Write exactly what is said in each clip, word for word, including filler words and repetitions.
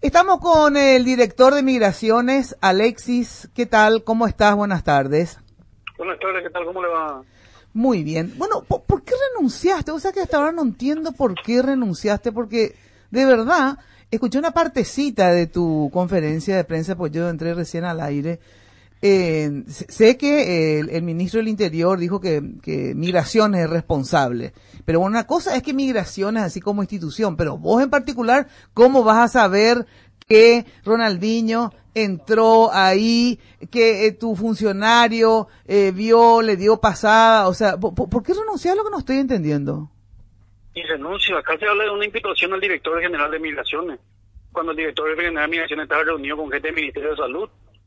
Estamos con el director de Migraciones, Alexis. ¿Qué tal? ¿Cómo estás? Buenas tardes. Buenas tardes, ¿qué tal? ¿Cómo le va? Muy bien. Bueno, ¿por, ¿por qué renunciaste? O sea que hasta ahora no entiendo por qué renunciaste, porque de verdad escuché una partecita de tu conferencia de prensa, pues yo entré recién al aire. Eh, sé que el, el ministro del Interior dijo que, que Migraciones es responsable, pero bueno, una cosa es que Migraciones así como institución, pero vos en particular, ¿cómo vas a saber que Ronaldinho entró ahí, que eh, tu funcionario eh, vio, le dio pasada? O sea, ¿por, ¿por qué renunciar? Lo que no estoy entendiendo. Y renuncio, acá se habla de una imputación al director general de Migraciones, cuando el director general de Migraciones estaba reunido con gente del Ministerio de Salud.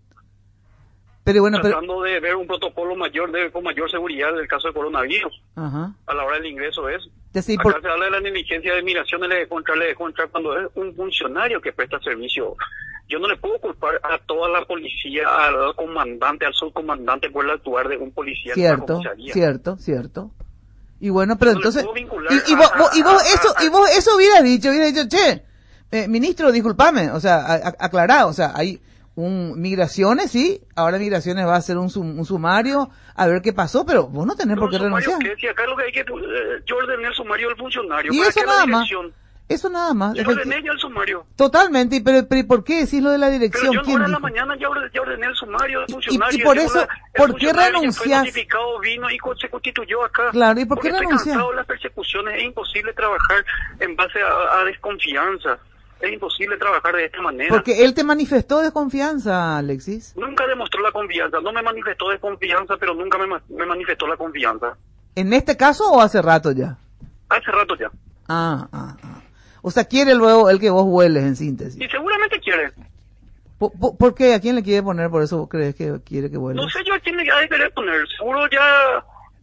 Pero bueno, tratando pero... de ver un protocolo mayor, de, con mayor seguridad del caso de coronavirus. Ajá. A la hora del ingreso es. Sí, Acá por... se habla de la negligencia de Migraciones, le de contra, le de contra cuando es un funcionario que presta servicio. Yo no le puedo culpar a toda la policía, al comandante, al subcomandante por el actuar de un policía. Cierto, cierto, cierto. Y bueno, pero no entonces... Y, y, vos, a, vos, y vos a, eso, a, y vos eso hubiera dicho, hubiera dicho, che, eh, ministro, discúlpame, o sea, a, a, aclarado, o sea, hay... un Migraciones, sí, ahora Migraciones va a hacer un, sum, un sumario a ver qué pasó, pero vos no tenés por qué renunciar. ¿Qué? Si acá lo que hay que, eh, yo ordené el sumario del funcionario. Y eso nada más, eso nada más. Yo ordené ya el sumario. Totalmente, pero, pero ¿por qué decís lo de la dirección? Pero yo ¿Quién ahora en dijo? la mañana ya ordené, ya ordené el sumario del funcionario. Y, y, y por eso, la, ¿por qué renunciás? Certificado vino y se constituyó acá. Claro, ¿y por qué renunciás? Estoy cansado de las persecuciones, es imposible trabajar en base a, a desconfianza. Es imposible trabajar de esta manera. Porque él te manifestó desconfianza, Alexis. Nunca demostró la confianza. No me manifestó desconfianza, pero nunca me, me manifestó la confianza. ¿En este caso o hace rato ya? Hace rato ya. Ah, ah, ah. O sea, quiere luego el que vos hueles, en síntesis. Y seguramente quiere. ¿Por, por, ¿Por qué? ¿A quién le quiere poner? Por eso vos crees que quiere que hueles. No sé yo a quién le ha de querer poner. Seguro ya...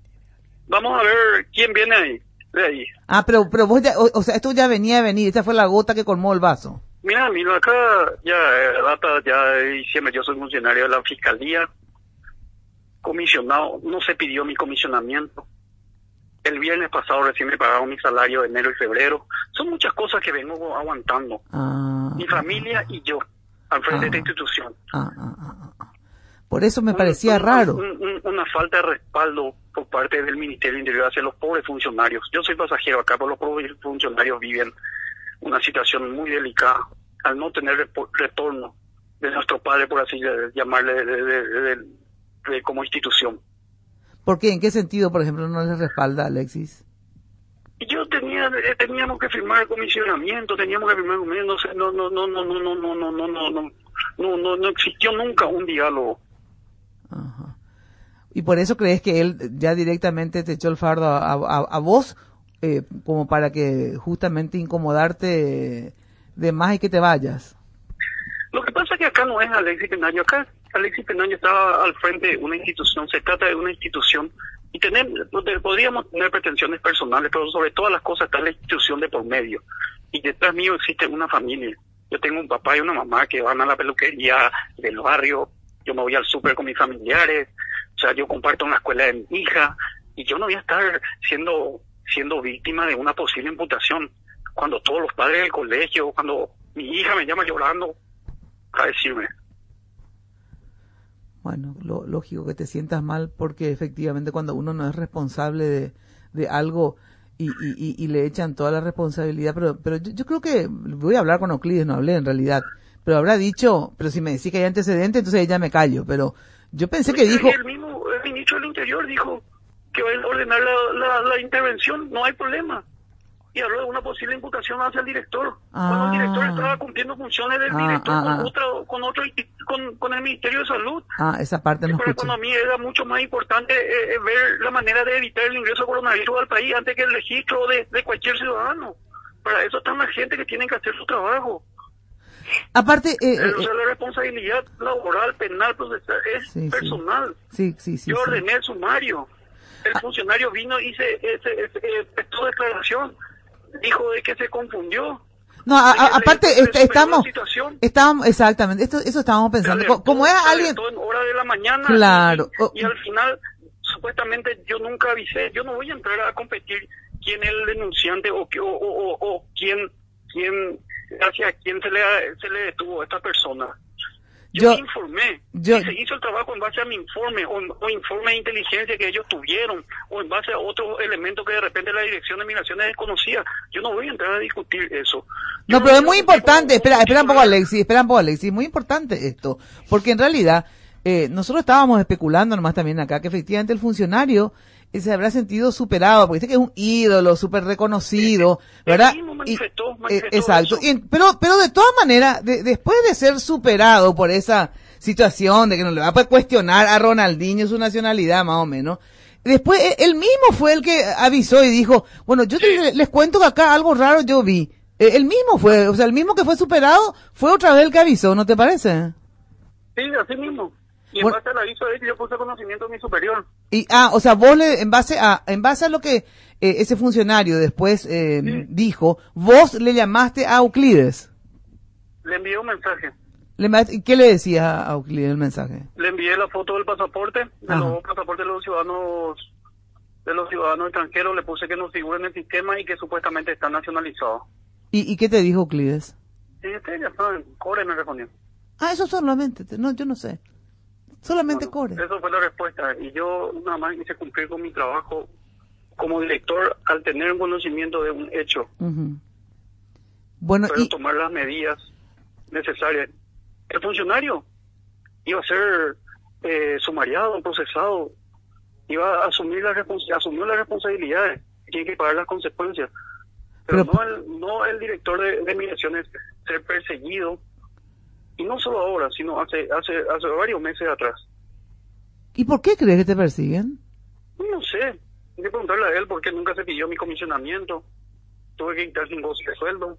Vamos a ver quién viene ahí. De ahí. Ah, pero pero vos ya, o, o sea, esto ya venía a venir, esta fue la gota que colmó el vaso. Mira, mira, acá ya eh, data ya de diciembre, yo soy funcionario de la Fiscalía, comisionado, no se pidió mi comisionamiento. El viernes pasado recién me pagaron mi salario de enero y febrero. Son muchas cosas que vengo aguantando. Ah, mi familia ah, y yo, al frente ah, de esta institución. Ah, ah, ah, ah. Por eso me un, parecía un, raro. Un, un, una falta de respaldo por parte del Ministerio del Interior hacia los pobres funcionarios. Yo soy pasajero acá, pero los pobres funcionarios viven una situación muy delicada al no tener retorno de nuestro padre, por así llamarle, de, de, de, de, de, como institución. ¿Por qué? ¿En qué sentido, por ejemplo, no les respalda, Alexis? Yo tenía, teníamos que firmar el comisionamiento, teníamos que firmar, no sé, no, no, no, no, no, no, no, no, no, no, no, no, no, no existió nunca un diálogo. Ajá. ¿Y por eso crees que él ya directamente te echó el fardo a, a, a vos, eh, como para que justamente incomodarte de más y que te vayas? Lo que pasa es que acá no es Alexis Penayo, acá Alexis Penayo estaba al frente de una institución, se trata de una institución, y tener, podríamos tener pretensiones personales, pero sobre todas las cosas está la institución de por medio, y detrás mío existe una familia. Yo tengo un papá y una mamá que van a la peluquería del barrio, yo me voy al súper con mis familiares, o sea, yo comparto una escuela de mi hija, y yo no voy a estar siendo siendo víctima de una posible imputación cuando todos los padres del colegio, cuando mi hija me llama llorando a decirme. Bueno, lo lógico que te sientas mal, porque efectivamente cuando uno no es responsable de, de algo y, y, y le echan toda la responsabilidad, pero pero yo, yo creo que, voy a hablar con Euclides, no hablé en realidad, pero habrá dicho, pero si me decís que hay antecedentes, entonces ya me callo, pero yo pensé que dijo... El mismo el ministro del Interior dijo que va a ordenar la, la, la intervención, no hay problema. Y habló de una posible imputación hacia el director. Ah, cuando el director estaba cumpliendo funciones del ah, director ah, con, ah. otro, con, otro, con, con el Ministerio de Salud. Ah, esa parte no Para escuché. la economía era mucho más importante eh, ver la manera de evitar el ingreso de coronavirus al país antes que el registro de, de cualquier ciudadano. Para eso están la gente que tienen que hacer su trabajo. Aparte, eh, eh, o sea, la responsabilidad laboral, penal, procesal, es sí, personal. Sí, sí, sí. Yo sí. ordené el sumario. El funcionario vino y se, se, se, se prestó declaración. Dijo de que se confundió. No, a, a, aparte le, est estamos, estábamos, exactamente, esto, eso estábamos pensando. Alertó, como es alguien, en hora de la mañana, claro, y, y al final, supuestamente yo nunca avisé. Yo no voy a entrar a competir quién es el denunciante o o, o, o, o quién, quién, hacia quién se le, se le detuvo a esta persona. Yo, Yo- me informé, yo- y se hizo el trabajo en base a mi informe, o, o informe de inteligencia que ellos tuvieron, o en base a otros elementos que de repente la Dirección de Migraciones desconocía. Yo no voy a entrar a discutir eso. Yo No, pero es voy a muy discutir importante, como- espera, como espera un poco titular. Alexis, espera un poco Alexis, muy importante esto, porque en realidad eh, nosotros estábamos especulando nomás también acá que efectivamente el funcionario eh, se habrá sentido superado, porque dice que es un ídolo súper reconocido, ¿verdad? Él mismo Y- manifestó, eh, manifestó exacto, eso. y en- pero pero de todas maneras, de- después de ser superado por esa situación de que no le va a poder cuestionar a Ronaldinho su nacionalidad más o menos, después eh, él mismo fue el que avisó y dijo, bueno, yo te- Sí. les cuento que acá algo raro yo vi. Eh, el mismo fue, o sea, el mismo que fue superado fue otra vez el que avisó, ¿no te parece? Sí, así mismo. Y en Bueno. base al aviso de él, yo puse conocimiento de mi superior. Y, ah, o sea, vos le, en base a, en base a lo que eh, ese funcionario después eh, Sí. dijo, vos le llamaste a Euclides. Le envié un mensaje. Le ma- ¿Qué le decías a Euclides el mensaje? Le envié la foto del pasaporte, de Ajá. los pasaportes de los ciudadanos de los ciudadanos extranjeros. Le puse que no figura en el sistema y que supuestamente están nacionalizados. ¿Y, y qué te dijo Euclides? Y ustedes ya saben, Core me respondió. Ah, eso solamente, te- no, yo no sé. Solamente Bueno, Core. Eso fue la respuesta. Y yo nada más hice cumplir con mi trabajo como director al tener un conocimiento de un hecho, Ujú. Bueno, pero y, tomar las medidas necesarias. El funcionario iba a ser eh, sumariado, procesado, iba a asumir las respons- asumió las responsabilidades, tiene que pagar las consecuencias. Pero, Pero- no el no el director de, de migraciones ser perseguido, y no solo ahora, sino hace hace hace varios meses atrás. ¿y por qué crees que te persiguen? No sé, hay que preguntarle a él porque nunca se pidió mi comisionamiento. Tuve que quitar sin goce de sueldo.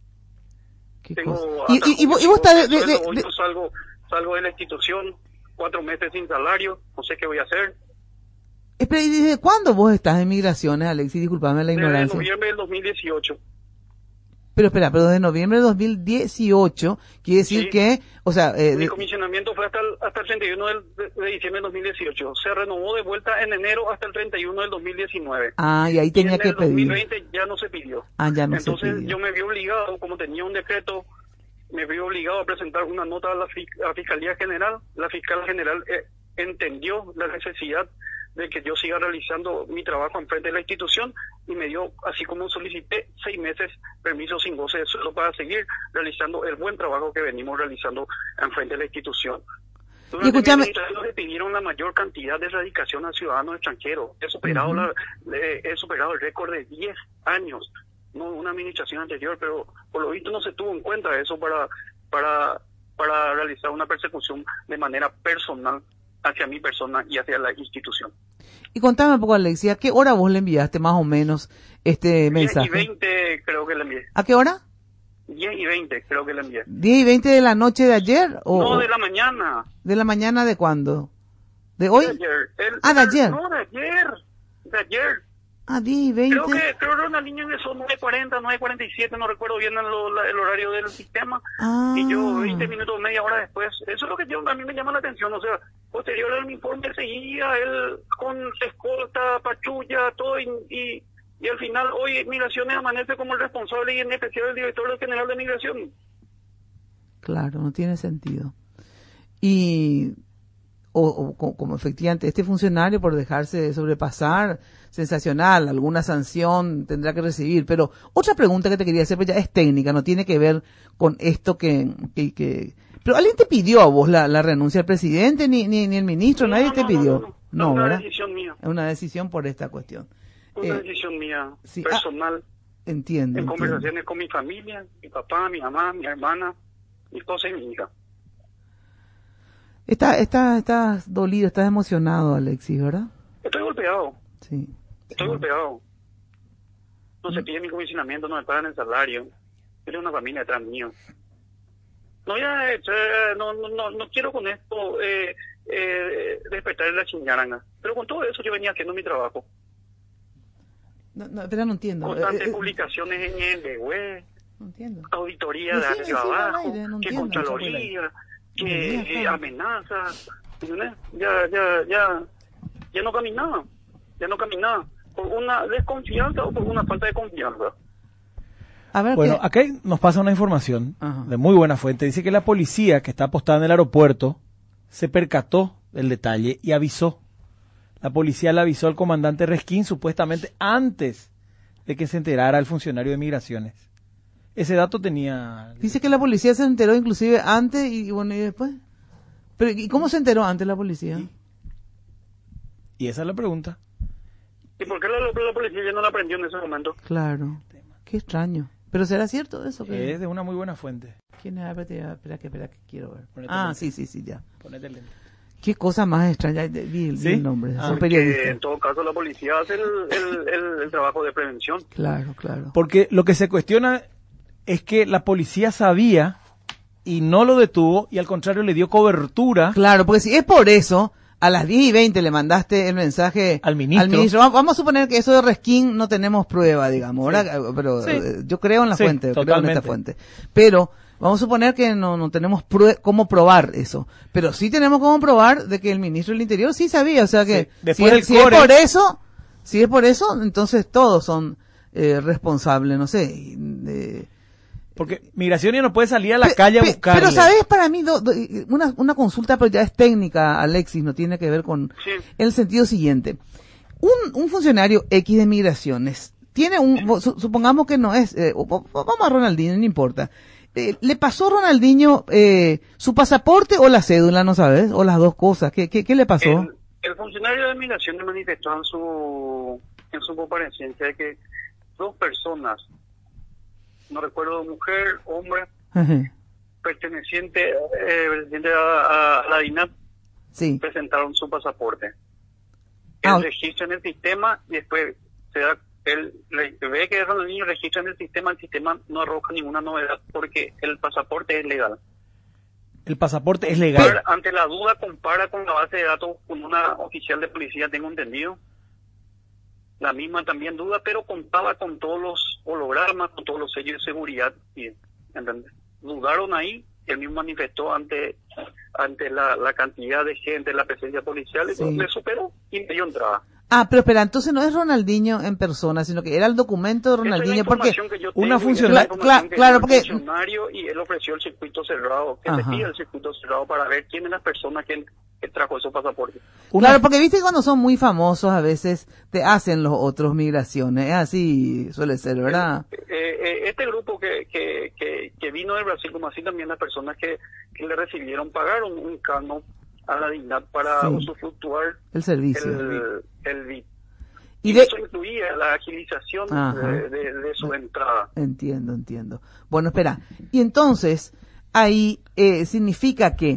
¿Qué Tengo cosa? hasta Y, y, y vos, y junio vos estás de, sin de- sueldo. de- Hoy de- yo salgo, salgo de la institución, cuatro meses sin salario, no sé qué voy a hacer. espera, ¿y desde cuándo vos estás en migraciones, Alexis? Disculpame la Desde ignorancia. noviembre del dos mil dieciocho. Pero espera, pero desde noviembre de dos mil dieciocho, quiere decir Sí. que, o sea, eh, Mi de- comisionamiento fue hasta el, hasta el treinta y uno del- de, de diciembre del dos mil dieciocho. Se renovó de vuelta en enero hasta el treinta y uno del dos mil diecinueve. ah, y ahí tenía y en que el dos mil pedir. veinte ya no se pidió. Ah, ya no se Entonces pidió. yo me vi obligado, como tenía un decreto, me vi obligado a presentar una nota a la, fi- a la Fiscalía General. La Fiscal General eh, entendió la necesidad de que yo siga realizando mi trabajo en frente de la institución y me dio, así como solicité, seis meses permiso sin goce de sueldo para seguir realizando el buen trabajo que venimos realizando en frente de la institución. Durante mi escúchame- administración le pidieron la mayor cantidad de erradicación a ciudadanos extranjeros. He superado, Ujú. la, le- he superado el récord de diez años, no una administración anterior, pero por lo visto no se tuvo en cuenta eso para, para, para realizar una persecución de manera personal hacia mi persona y hacia la institución. Y contame un poco, Alexis, ¿a qué hora vos le enviaste más o menos este mensaje? diez y veinte creo que le envié. ¿A qué hora? diez y veinte creo que le envié. ¿diez y veinte de la noche de ayer? ¿O No, de la mañana. de la mañana de cuándo? ¿De hoy? De ayer. El- Ah, de ayer. No, de ayer. De ayer. Ah, diez y veinte. Creo que creo que Ronaldinho ingresó nueve cuarenta, nueve cuarenta y siete, no recuerdo bien el, la- el horario del sistema. Ah. Y yo veinte minutos, media hora después. Eso es lo que yo, a mí me llama la atención. O sea, posterior al informe seguía él con escolta, pachulla, todo. Y, y, y al final hoy Migraciones amanece como el responsable y en especial el director general de Migración. Claro, no tiene sentido. Y, o, o co- como efectivamente, este funcionario por dejarse sobrepasar, sensacional, alguna sanción tendrá que recibir. Pero otra pregunta que te quería hacer, pues ya es técnica, no tiene que ver con esto que, que, que pero alguien te pidió a vos la, la renuncia del presidente, ni, ni, ni el ministro, No, nadie no, te no, pidió. no, no. No, Es una ¿verdad? decisión mía. Es una decisión por esta cuestión. Una Eh, decisión mía, sí, ah, personal, entiendo. en entiendo. conversaciones con mi familia, mi papá, mi mamá, mi hermana, mi esposa y mi hija. Está, está, estás dolido, estás emocionado, Alexis, ¿verdad? Estoy golpeado, Sí. estoy sí. golpeado. No se pide mi comisionamiento, no me pagan el salario. Tengo una familia detrás mío. No, ya, eh, no, no, no, no quiero con esto eh, eh, despertar la chiñaranga. Pero con todo eso yo venía haciendo mi trabajo. No, no, pero no entiendo. Constantes Eh, eh, publicaciones en el web, no entiendo. auditoría de Decime, arriba decime al abajo, aire, no que entiendo, contraloría, No, que ya eh, está. amenazas, ¿entendés? ya, ya, ya, ya no caminaba, ya no caminaba, por una desconfianza o por una falta de confianza. A ver, bueno, ¿qué? acá hay- nos pasa una información Ajá. de muy buena fuente. Dice que la policía que está apostada en el aeropuerto se percató del detalle y avisó. La policía le avisó al comandante Resquín supuestamente antes de que se enterara el funcionario de migraciones. Ese dato tenía... Dice que la policía se enteró inclusive antes y, y bueno, y después. Pero ¿y cómo se enteró antes la policía? Y esa es la pregunta. ¿Y por qué la, la policía ya no la prendió en ese momento? Claro. Qué extraño. ¿Pero será cierto eso? Que... Es de una muy buena fuente. ¿Quién es? Espera, espera, que espera, que quiero ver. Ponete Ah, lente. sí, sí, sí, ya. Ponete el lente. Qué cosa más extraña. Vi, vi el, ¿Sí? el nombre. Ah. Son Que periodistas. en todo caso la policía hace el, el, el, el trabajo de prevención. Claro, claro. Porque lo que se cuestiona es que la policía sabía y no lo detuvo y al contrario le dio cobertura. Claro, porque si es por eso, a las diez y veinte le mandaste el mensaje Al ministro. Va- Vamos a suponer que eso de Resquín no tenemos prueba, digamos, Sí. ¿verdad? Pero Sí. eh, yo creo en la Sí, fuente, creo en totalmente. esta fuente. Pero vamos a suponer que no, no tenemos prue- cómo probar eso. Pero sí tenemos cómo probar de que el ministro del Interior sí sabía. O sea que Sí. Después si, del es, si es core- por eso, si es por eso, entonces todos son eh, responsables, no sé. y, eh, Porque migración ya no puede salir a la Pe- calle a pe- buscarle. Pero sabes, para mí, do- do- una, una consulta, pero ya es técnica, Alexis, no tiene que ver con Sí. el sentido siguiente. Un, un funcionario X de migraciones tiene un, su- supongamos que no es, eh, o- o- vamos a Ronaldinho, no importa. Eh, ¿Le pasó a Ronaldinho eh, su pasaporte o la cédula, no sabes? O las dos cosas. ¿Qué, qué, qué le pasó? El, el funcionario de migración manifestó en su, en su comparecencia de que dos personas, no recuerdo, mujer, hombre, Ajá. perteneciente, eh, perteneciente a, a la D I N A P, Sí. presentaron su pasaporte. Ah, Él registra en el sistema y después se da, él le- ve que esos niños registran en el sistema, el sistema no arroja ninguna novedad porque el pasaporte es legal. El pasaporte es legal. Pero ante la duda compara con la base de datos con una oficial de policía, tengo entendido. La misma también duda, pero contaba con todos los hologramas, con todos los sellos de seguridad. Y, ¿entendés? Dudaron ahí, él mismo manifestó ante ante la, la cantidad de gente, la presencia policial, y Sí. le superó y me dio entrada. Ah, pero espera, entonces no es Ronaldinho en persona, sino que era el documento de Esa es la Ronaldinho, porque información que yo una tengo y funcionaria- esa es la información Cla- que claro, dio el porque- funcionario y él ofreció el circuito cerrado, que se Ajá. pide el circuito cerrado para ver quién es la persona que, que trajo esos pasaportes. Una- Claro, porque viste que cuando son muy famosos a veces te hacen los otros migraciones, es así suele ser, ¿verdad? Eh, eh, este grupo que, que, que, que vino de Brasil, como así también las personas que, que le recibieron, pagaron un canon a la D I N A P para Sí. usufructuar El servicio. el, el V I P. Y Y de- eso incluía la agilización Ajá. de, de, de su entrada. Entiendo, entiendo. Bueno, espera. Y entonces, ahí eh, significa que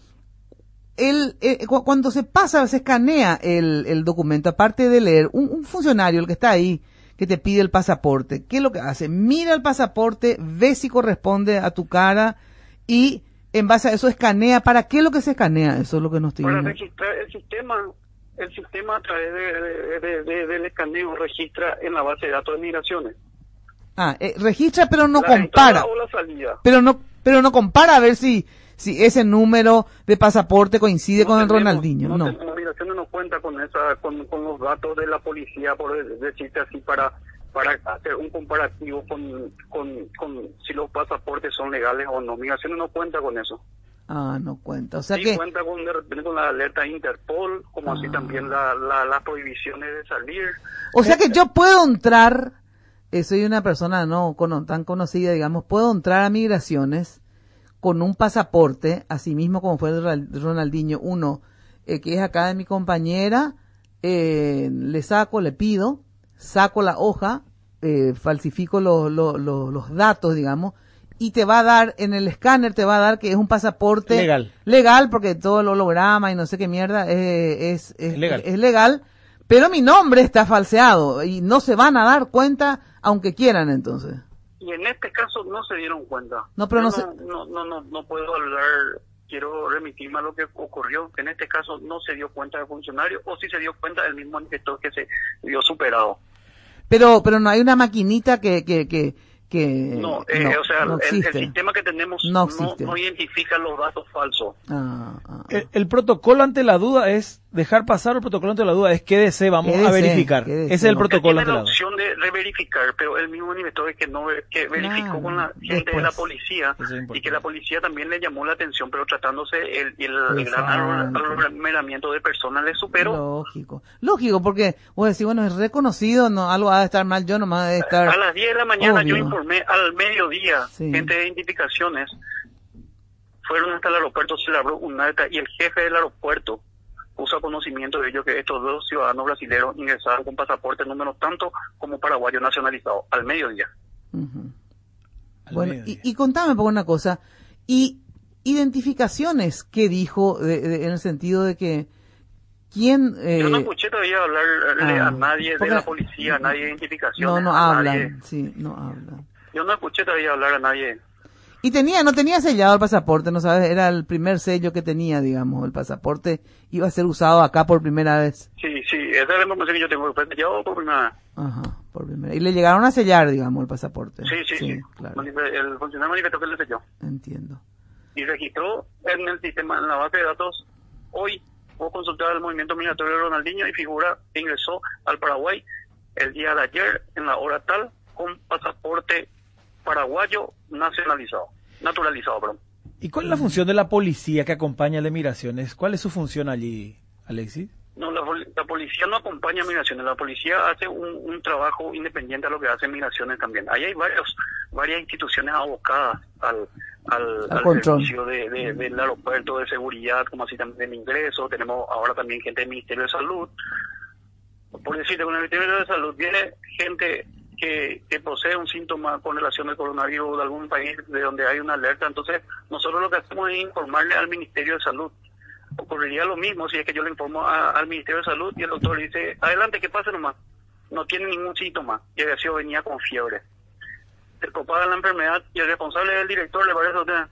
el, eh, cu- cuando se pasa, se escanea el, el documento, aparte de leer, un, un funcionario, el que está ahí, que te pide el pasaporte, ¿qué es lo que hace? Mira el pasaporte, ve si corresponde a tu cara y en base a eso escanea. ¿Para qué es lo que se escanea? Eso es lo que no estoy Para viendo. registrar el sistema, el sistema a través de, de- de- de- del escaneo registra en la base de datos de migraciones. Ah, eh, registra pero no la compara. entrada o la salida. Pero no, pero no compara a ver si, si ese número de pasaporte coincide No con el tenemos- Ronaldinho, no. tenemos- migraciones no cuenta con esa, con, con los datos de la policía, por decirte así, para para hacer un comparativo con, con, con si los pasaportes son legales o no. Migraciones no cuenta con eso. Ah, no cuenta. O sea Sí que, cuenta con, de repente con la alerta Interpol, como así Ah. también la, la, las prohibiciones de salir. o sea que yo puedo entrar, eh, soy una persona no cono- tan conocida, digamos, puedo entrar a migraciones con un pasaporte, así mismo como fue el Ral- Ronaldinho, uno, eh, que es acá de mi compañera, eh, le saco, le pido, saco la hoja, eh, falsifico los, los, los, los datos, digamos, y te va a dar, en el escáner te va a dar que es un pasaporte Legal. legal, porque todo el holograma y no sé qué mierda eh, es, es, Es legal. es legal, pero mi nombre está falseado y no se van a dar cuenta aunque quieran entonces. Y en este caso no se dieron cuenta. No, pero Yo no se- no, no, no, no puedo hablar, quiero remitirme a lo que ocurrió. En este caso no se dio cuenta el funcionario, o si se dio cuenta el mismo manifestó que se vio superado. Pero, pero no hay una maquinita que, que, que, que No, eh, no, o sea, no el, el existe. sistema que tenemos No no, existe. no identifica los datos falsos. Ah, ah, El, el protocolo ante la duda es dejar pasar, el protocolo ante la duda es quédese, vamos Quédese, a verificar. quédese, Ese es el no. protocolo Tiene ante la la duda. opción de reverificar, pero él mismo manifestó de que no que verificó Claro, con la gente de la después. policía Eso es importante. y que la policía también le llamó la atención, pero tratándose el, el, el gran Exacto. aglomeramiento de personas le superó. lógico. Lógico, porque vos decís, bueno, es reconocido, no, algo ha de estar mal, yo nomás de estar... A las diez de la mañana Obvio. yo informé, al mediodía, Sí. gente de identificaciones fueron hasta el aeropuerto, se le abrió un acta y el jefe del aeropuerto puso a conocimiento de ellos que estos dos ciudadanos brasileños ingresaron con pasaporte número tanto como paraguayo nacionalizado al mediodía. Ujú. Al Bueno, y, mediodía. y contame por una cosa, y identificaciones, ¿qué dijo de- de- en el sentido de que quién... Eh, Yo no escuché todavía hablarle ah, a nadie de porque- la policía, a nadie de no, identificaciones. no a hablan, nadie. sí, no hablan. Yo no escuché todavía hablar a nadie. Y tenía, no tenía sellado el pasaporte, no sabes, era el primer sello que tenía, digamos, el pasaporte iba a ser usado acá por primera vez. Sí, sí, esa es la información que yo tengo. Fue sellado por primera vez. Ajá, por primera. Y le llegaron a sellar, digamos, el pasaporte. Sí, sí, sí. claro, Manif- El funcionario manifestó que le selló. entiendo. Y registró en el sistema, en la base de datos, hoy puedo consultar el movimiento migratorio de Ronaldinho y figura que ingresó al Paraguay el día de ayer en la hora tal con pasaporte paraguayo nacionalizado, naturalizado, perdón. ¿Y cuál es la función de la policía que acompaña a las migraciones? ¿Cuál es su función allí, Alexis? No, la, pol- la policía no acompaña a migraciones, la policía hace un, un trabajo independiente a lo que hace migraciones también. Ahí hay varios, varias instituciones abocadas al, al, Al al control. servicio de, de- del aeropuerto de seguridad, como así también del ingreso. Tenemos ahora también gente del Ministerio de Salud. Por decirte, con el Ministerio de Salud viene gente que, que posee un síntoma con relación al coronavirus de algún país de donde hay una alerta. Entonces, nosotros lo que hacemos es informarle al Ministerio de Salud. Ocurriría lo mismo si es que yo le informo a- al Ministerio de Salud y el doctor dice, adelante, que pase nomás, no tiene ningún síntoma, y había sido, venía con fiebre. Se propaga la enfermedad y el responsable del director le parece a usted.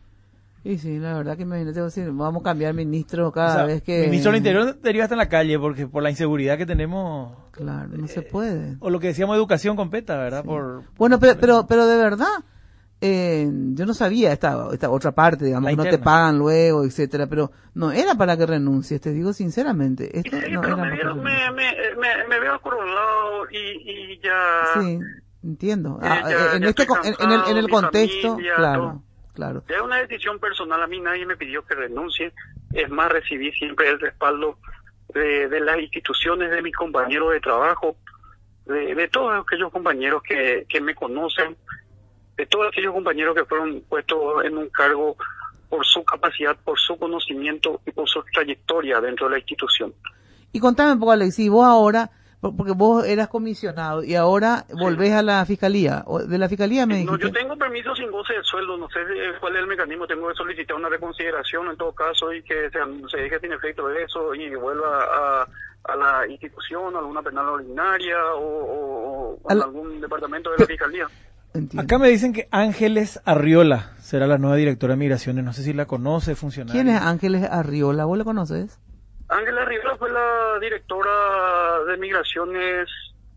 Y sí, la verdad que imagínate, vos decir, vamos a cambiar ministro cada O sea, vez que... el ministro del Interior debería estar en la calle porque por la inseguridad que tenemos, Claro, no se puede. o lo que decíamos educación completa, ¿verdad? Por Bueno, pero, pero, pero de verdad, eh, yo no sabía esta, esta otra parte, digamos, La que no te interna. pagan luego, etcétera, pero no era para que renuncies, te digo sinceramente. Esto Sí, no pero era me, para que veo- me, renuncies. me, me, me veo acorralado y, y ya... Sí, entiendo. Eh, Ah, ya- en ya este, estoy con- en, en el, en el cansado, mi contexto, familia, claro, todo. claro. Es una decisión personal, a mí nadie me pidió que renuncie, es más, recibí siempre el respaldo de, de las instituciones, de mis compañeros de trabajo, de, de todos aquellos compañeros que, que me conocen, de todos aquellos compañeros que fueron puestos en un cargo por su capacidad, por su conocimiento y por su trayectoria dentro de la institución. Y contame un poco, Alexis, vos ahora, por- porque vos eras comisionado y ahora volvés a la fiscalía, o de la fiscalía me No, dijiste. yo tengo permiso sin goce de sueldo, no sé eh, cuál es el mecanismo, tengo que solicitar una reconsideración en todo caso y que se, se deje sin efecto de eso y vuelva a, a la institución, a alguna penal ordinaria o, o, o Al- en algún departamento de la fiscalía. Entiendo. acá me dicen que Ángeles Arriola será la nueva directora de migraciones, no sé si la conoce, funcionaria. ¿Quién es Ángeles Arriola? ¿Vos la conoces? Ángela Rivera fue la directora de migraciones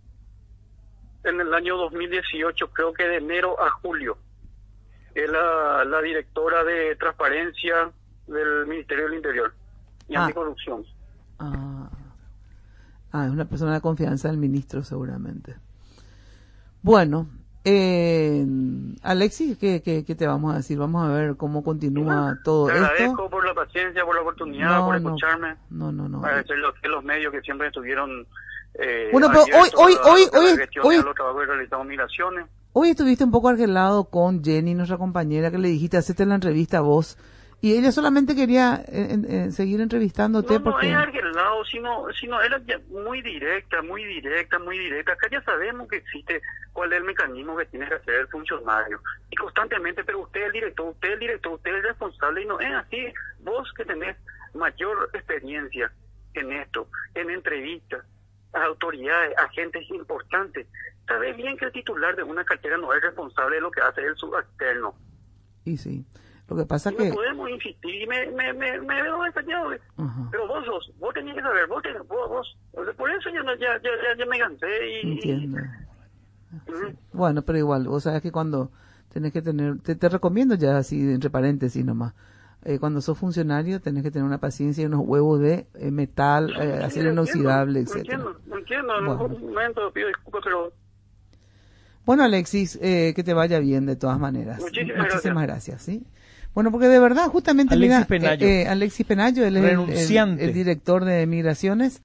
en el año dos mil dieciocho, creo que de enero a julio. Es la, la directora de transparencia del Ministerio del Interior y Ah. anticorrupción. Ah, ah, es una persona de confianza del ministro seguramente. Bueno, eh, Alexis, ¿qué, qué, qué te vamos a decir? Vamos a ver cómo continúa todo Te esto. agradezco por la paciencia, por la oportunidad, No, por no, escucharme. no, no, no. Agradecer los, los medios que siempre estuvieron eh, Bueno, pero abiertos hoy- hoy- a- hoy- a la hoy- gestión y hoy- a los trabajos que realizamos migraciones. Hoy estuviste un poco argelado con Jenny, nuestra compañera, que le dijiste, hacete la entrevista a vos. Y ella solamente quería eh, en- en seguir entrevistándote No, no porque... es argelado, sino, sino era ya muy directa, muy directa, muy directa. Acá ya sabemos que existe cuál es el mecanismo que tiene que hacer el funcionario. Y constantemente, pero usted es el director, usted es el director, usted es el responsable, y no es así. Vos que tenés mayor experiencia en esto, en entrevistas, a autoridades, a agentes importantes, sabés bien que el titular de una cartera no es responsable de lo que hace el subalterno. Y sí, lo que pasa Y que... no podemos insistir y me, me, me, me veo despeñado. Ajá. Pero vos sos, vos tenías que saber, vos, tenés, vos, vos. O sea, por eso yo no, ya, ya, ya, ya me cansé y, Entiendo. Ujú. Bueno, pero igual, vos sabés que cuando tenés que tener, te, te recomiendo ya así, entre paréntesis nomás, eh, cuando sos funcionario tenés que tener una paciencia y unos huevos de eh, metal, eh, Sí, acero entiendo, inoxidable, etcétera. Entiendo, entiendo, en Bueno. algún momento pido disculpas, pero Bueno, Alexis, eh, que te vaya bien de todas maneras. Muchísimas Muchísimas gracias, ¿sí? Bueno, porque de verdad, justamente, Alexis mira, Penayo. eh, eh, Alexis Penayo, él es el- el, Renunciante. el director de Migraciones,